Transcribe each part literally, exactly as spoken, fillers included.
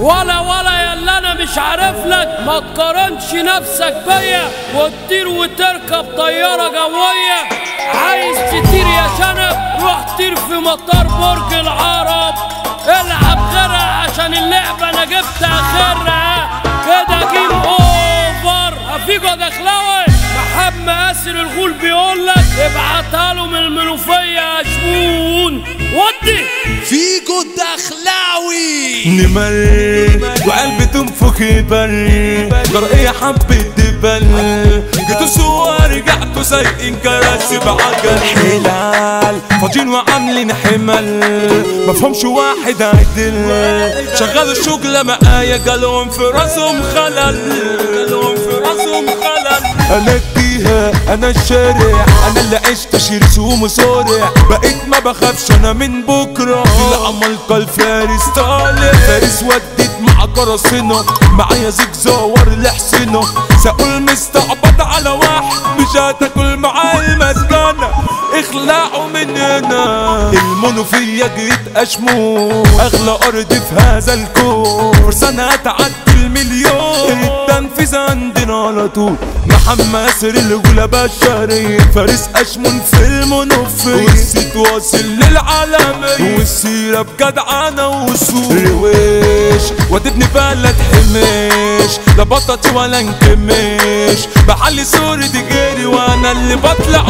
ولا ولا يا اللي انا مش عارف لك، ما تقارنش نفسك بيا وتطير وتركب طيارة جوية. عايز تطير يا شنب روح طير في مطار برج العرب، العب غيرها عشان اللعبة انا جبت اخرها. كده جيم اوفر. افيجو دخلاوي محمد مآسر الغول بيقولك ابعتها له من المنوفية يا شمون. ودي فيجو دخلاوي نمر وقلبي تنفخ يبل جرأية حبة دبل جيتوا سوا رجعتوا سايقين كراسي بعجل حلال فاضيين وعاملين حمل مفهومش واحد عدل شغلوا الشغلة معايا جالهم في راسهم خلل جالهم في راسهم خلل. انا الجيهة انا الشارع انا اللي عشت شرس ومصارع بقيت ما بخافش انا من بكرة العمالقة الفارس طالع فارس وديت مع قراصنة معايا زجزاور لحسنة سأقول مستعبط على واحد مش هتاكل معاه المسكنة اخلعوا من هنا. المنوفية جيت اشمو اغلى ارض في هذا الكون فرصة هتعدي المليون التنفيذ عندنا على طول. محمد مآسر الغولة بشرية فارس اشمون في المنوفية والصيت واصل للعالمية والسيرة بجدعنة وصول رويش وتبني بلد حميش لا بطتي ولا انكمش بحلي صورة جيري وانا اللي بطلع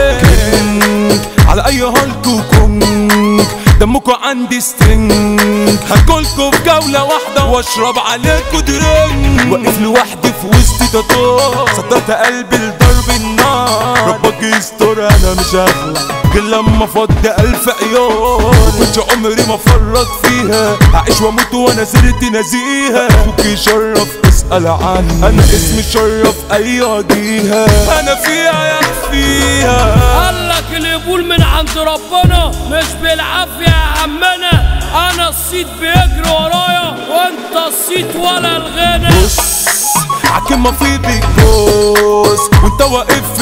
وحش على اي هالك وكونج دمكوا عندي سترينج هاكلكوا في جولة واحدة واشرب عليكوا درينج واقف لوحدي في وسط تاتو صدرت قلبي لضرب النار ربك يستر انا مش هخلع غير لما افضي الف عيون وكنت عمري ما فرط فيها هعيش واموت وانا سيرتي نزيهة اخوك يشرف اسأل عني انا اسمي شرف اي جيهة انا فيها يكفيها. قالك القبول من عند ربنا مش بالعافية يا عمنا، انا الصيت بيجري ورايا وانت الصيت ولا الغنى. بص عكمة في بيك بوس وانت واقف في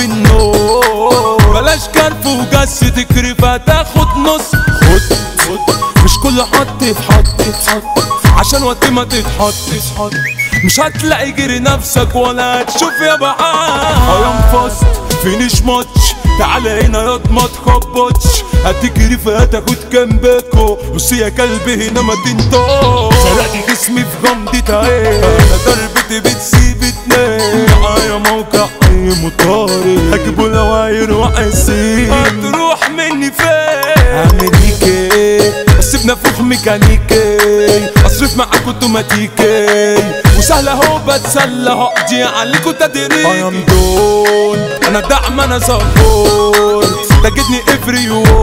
النور بلاش كرف وجس تكري فتاخد نص خد خد مش كل حط في حط عشان وقت ما تتحط مش هتلاقي جري نفسك ولا هتشوف يا بعاد. ايام فاست فينيش ماتش تعالى هنا ياض ما تخبطش هتجري فهتاخد كامباكو بص يا كلبي هنا ما تنطقش سرقت جسمي في غمضة عين انا ضربتي بتسيب اتنين معايا موقع اي مطاري هجيبه لواير وعسير هتروح مني فين اعمل ليك ايه اسيب نفوخ ميكانيكي اصرف معاك اوتوماتيكي وسهله اهو بتسلى هقضي عليكوا تدريجي. ايام دول انا دعم انا زبون تجدني افري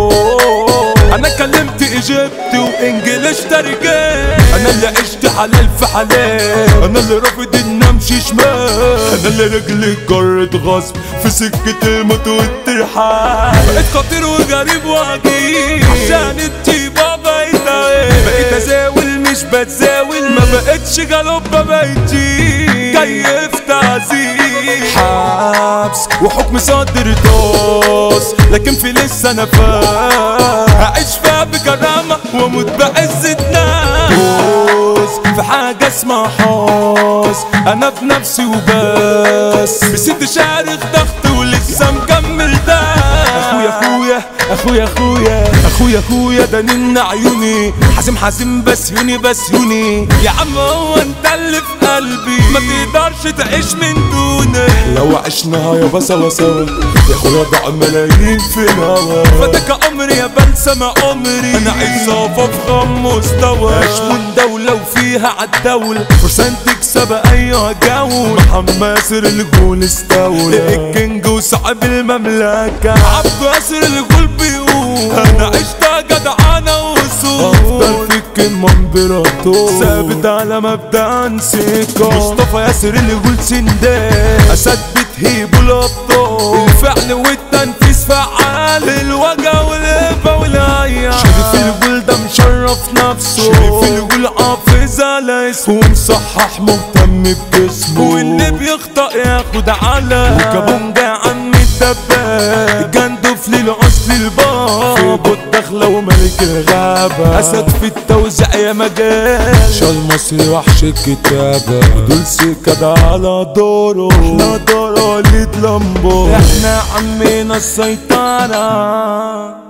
يوم انا كلمت ايجيبتي وانجليش ترجم انا اللي عشت حلال في حلال انا اللي رافض ان امشي شمال انا اللي رجلي جرت غصب في سكة الموت والترحال بقيت خطير وغريب وعجيب عشان الطيبة بقيت بقيت ازاول مش بتزاول ما بقتش جالوبة بقيتي كيف تعذيب حبس وحكم صادر طاس لكن في لسه نفاس هعيش فيها بكرامة واموت بعزة ناس في حاجة اسمها حاس انا بنفسي وبس بست شارخ ضغط ولسه مكمل ده. اخويا اخويا اخويا اخويا اخويا اخويا ده نن عيوني حازم حازم بس يوني بس يوني يا عم هو انت اللي في قلبي ما تقدرش تعيش من دوني لو عشناها يابا سوا سوا يا اخويا ضاع ملايين في الهوا فاتك عمري يا بلسم عمري انا عايز اقف غم مستوى اشمون دولة وفيها عالدولة فرصة تكسب ايها جو. محمد مآسر الغول استولى الكينج وصاحب المملكة عبد مآسر الغول بيقول انا عشت جدعانة وصول افضل في الكلمة امبراطور ثابت على مبدأ انسيكا مصطفى ياسر الغول سندان اسد بتهيبوا الابطال الفعل والتنفيذ فعال الوجع والهبة والهيا شريف الغول ده مشرف نفسه شريف الغول حافظ على اسمه ومصحح مهتم بجسمه واللي بيخطأ ياخد على وكابونجا عم الدباب جندف للعسل الباب في بوت داخلة وملك الغابة، أسد في التوزيع يا مجال، شال مصري وحش الكتابة، ودول سكة ده على دوره، احنا دوره وليد لامبو، احنا عمينا السيطرة.